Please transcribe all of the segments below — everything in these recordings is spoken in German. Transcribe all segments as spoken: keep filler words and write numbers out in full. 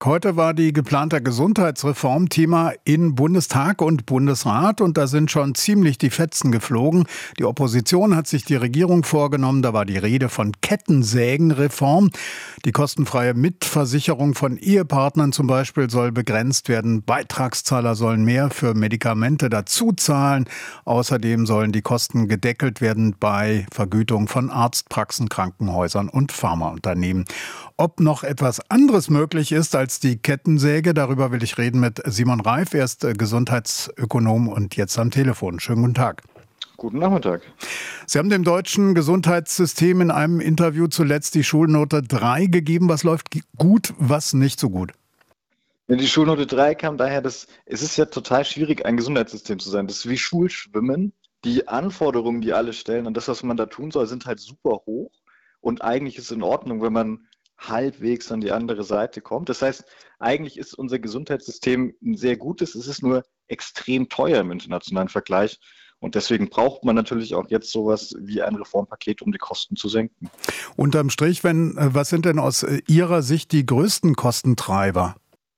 Heute war die geplante Gesundheitsreform Thema in Bundestag und Bundesrat und da sind schon ziemlich die Fetzen geflogen. Die Opposition hat sich die Regierung vorgenommen, da war die Rede von Kettensägenreform. Die kostenfreie Mitversicherung von Ehepartnern zum Beispiel soll begrenzt werden. Beitragszahler sollen mehr für Medikamente dazu zahlen. Außerdem sollen die Kosten gedeckelt werden bei Vergütung von Arztpraxen, Krankenhäusern und Pharmaunternehmen. Ob noch etwas anderes möglich ist als die Kettensäge, darüber will ich reden mit Simon Reif. Er ist Gesundheitsökonom und jetzt am Telefon. Schönen guten Tag. Guten Nachmittag. Sie haben dem deutschen Gesundheitssystem in einem Interview zuletzt die Schulnote drei gegeben. Was läuft gut, was nicht so gut? Ja, die Schulnote drei kam daher, dass es ist ja total schwierig, ein Gesundheitssystem zu sein. Das ist wie Schulschwimmen. Die Anforderungen, die alle stellen und das, was man da tun soll, sind halt super hoch. Und eigentlich ist es in Ordnung, wenn man halbwegs an die andere Seite kommt. Das heißt, eigentlich ist unser Gesundheitssystem ein sehr gutes, es ist nur extrem teuer im internationalen Vergleich und deswegen braucht man natürlich auch jetzt sowas wie ein Reformpaket, um die Kosten zu senken. Unterm Strich, wenn, was sind denn aus Ihrer Sicht die größten Kostentreiber?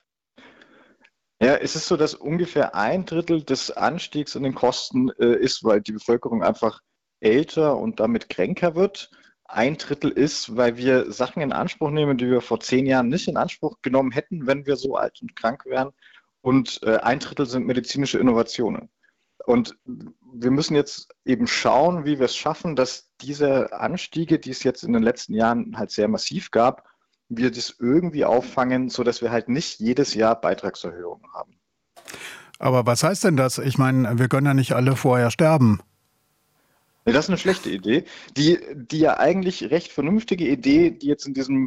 Ja, es ist so, dass ungefähr ein Drittel des Anstiegs in den Kosten äh, ist, weil die Bevölkerung einfach älter und damit kränker wird. Ein Drittel ist, weil wir Sachen in Anspruch nehmen, die wir vor zehn Jahren nicht in Anspruch genommen hätten, wenn wir so alt und krank wären. Und äh, ein Drittel sind medizinische Innovationen. Und wir müssen jetzt eben schauen, wie wir es schaffen, dass diese Anstiege, die es jetzt in den letzten Jahren halt sehr massiv gab, wir das irgendwie auffangen, sodass wir halt nicht jedes Jahr Beitragserhöhungen haben. Aber was heißt denn das? Ich meine, wir können ja nicht alle vorher sterben. Nee, das ist eine schlechte Idee. Die, die ja eigentlich recht vernünftige Idee, die jetzt in diesem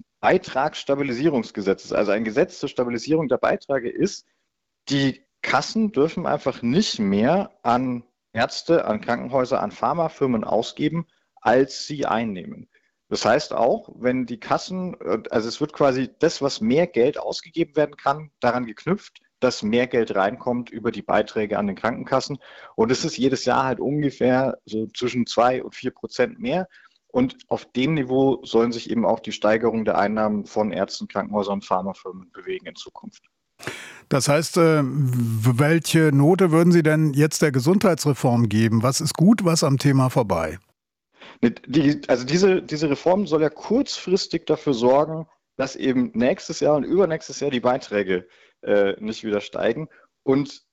Beitragsstabilisierungsgesetz ist, also ein Gesetz zur Stabilisierung der Beiträge ist, die Kassen dürfen einfach nicht mehr an Ärzte, an Krankenhäuser, an Pharmafirmen ausgeben, als sie einnehmen. Das heißt auch, wenn die Kassen, also es wird quasi das, was mehr Geld ausgegeben werden kann, daran geknüpft, dass mehr Geld reinkommt über die Beiträge an den Krankenkassen. Und es ist jedes Jahr halt ungefähr so zwischen zwei und vier Prozent mehr. Und auf dem Niveau sollen sich eben auch die Steigerung der Einnahmen von Ärzten, Krankenhäusern und Pharmafirmen bewegen in Zukunft. Das heißt, welche Note würden Sie denn jetzt der Gesundheitsreform geben? Was ist gut, was am Thema vorbei? Die, also diese, diese Reform soll ja kurzfristig dafür sorgen, dass eben nächstes Jahr und übernächstes Jahr die Beiträge äh, nicht wieder steigen. Und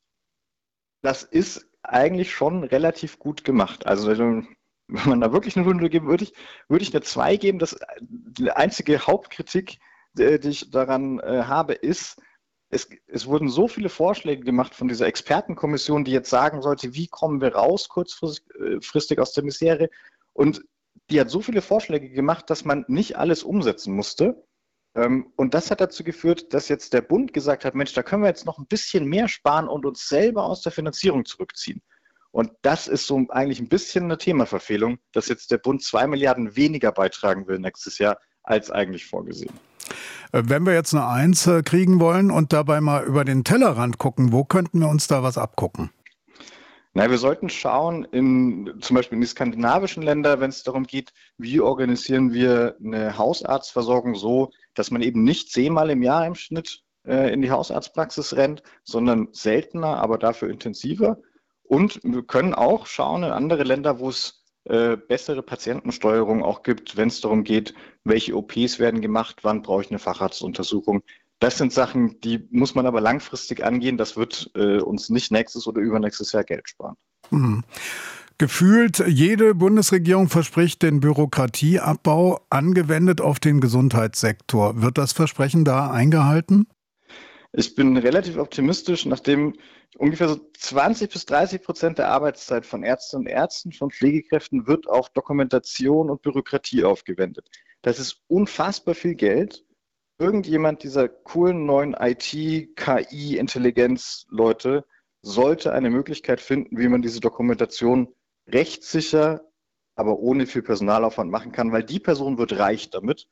das ist eigentlich schon relativ gut gemacht. Also wenn man da wirklich eine Runde geben würde, ich, würde ich eine zwei geben. Das, die einzige Hauptkritik, äh, die ich daran äh, habe, ist, es, es wurden so viele Vorschläge gemacht von dieser Expertenkommission, die jetzt sagen sollte, wie kommen wir raus kurzfristig aus der Misere. Und die hat so viele Vorschläge gemacht, dass man nicht alles umsetzen musste. Und das hat dazu geführt, dass jetzt der Bund gesagt hat, Mensch, da können wir jetzt noch ein bisschen mehr sparen und uns selber aus der Finanzierung zurückziehen. Und das ist so eigentlich ein bisschen eine Themaverfehlung, dass jetzt der Bund zwei Milliarden weniger beitragen will nächstes Jahr, als eigentlich vorgesehen. Wenn wir jetzt eine Eins kriegen wollen und dabei mal über den Tellerrand gucken, wo könnten wir uns da was abgucken? Na, wir sollten schauen, in, zum Beispiel in die skandinavischen Länder, wenn es darum geht, wie organisieren wir eine Hausarztversorgung so, dass man eben nicht zehnmal im Jahr im Schnitt äh, in die Hausarztpraxis rennt, sondern seltener, aber dafür intensiver. Und wir können auch schauen in andere Länder, wo es äh, bessere Patientensteuerung auch gibt, wenn es darum geht, welche O Ps werden gemacht, wann brauche ich eine Facharztuntersuchung. Das sind Sachen, die muss man aber langfristig angehen. Das wird äh, uns nicht nächstes oder übernächstes Jahr Geld sparen. Mhm. Gefühlt jede Bundesregierung verspricht den Bürokratieabbau angewendet auf den Gesundheitssektor. Wird das Versprechen da eingehalten? Ich bin relativ optimistisch, nachdem ungefähr so zwanzig bis dreißig Prozent der Arbeitszeit von Ärztinnen und Ärzten, von Pflegekräften wird auf Dokumentation und Bürokratie aufgewendet. Das ist unfassbar viel Geld. Irgendjemand dieser coolen neuen I T, K I, Intelligenz-Leute sollte eine Möglichkeit finden, wie man diese Dokumentation rechtssicher, aber ohne viel Personalaufwand machen kann, weil die Person wird reich damit.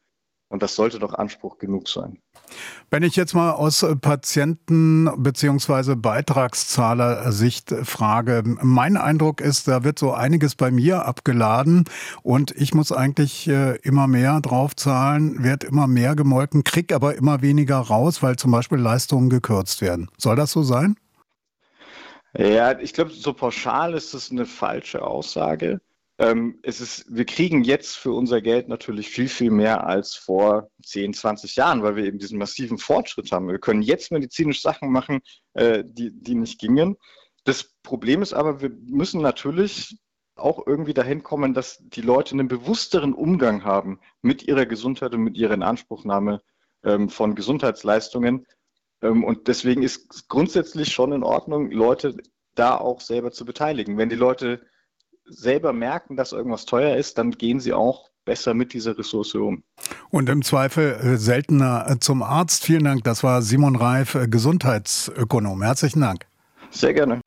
Und das sollte doch Anspruch genug sein. Wenn ich jetzt mal aus Patienten- bzw. Beitragszahler-Sicht frage, mein Eindruck ist, da wird so einiges bei mir abgeladen und ich muss eigentlich immer mehr drauf zahlen, werde immer mehr gemolken, kriege aber immer weniger raus, weil zum Beispiel Leistungen gekürzt werden. Soll das so sein? Ja, ich glaube, so pauschal ist das eine falsche Aussage. Ähm, es ist, wir kriegen jetzt für unser Geld natürlich viel, viel mehr als vor zehn, zwanzig Jahren, weil wir eben diesen massiven Fortschritt haben. Wir können jetzt medizinisch Sachen machen, äh, die, die nicht gingen. Das Problem ist aber, wir müssen natürlich auch irgendwie dahin kommen, dass die Leute einen bewussteren Umgang haben mit ihrer Gesundheit und mit ihrer Inanspruchnahme ähm, von Gesundheitsleistungen. Ähm, und deswegen ist es grundsätzlich schon in Ordnung, Leute da auch selber zu beteiligen. Wenn die Leute selber merken, dass irgendwas teuer ist, dann gehen sie auch besser mit dieser Ressource um. Und im Zweifel seltener zum Arzt. Vielen Dank. Das war Simon Reif, Gesundheitsökonom. Herzlichen Dank. Sehr gerne.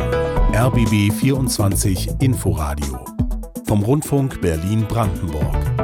R B B vierundzwanzig Inforadio vom Rundfunk Berlin-Brandenburg.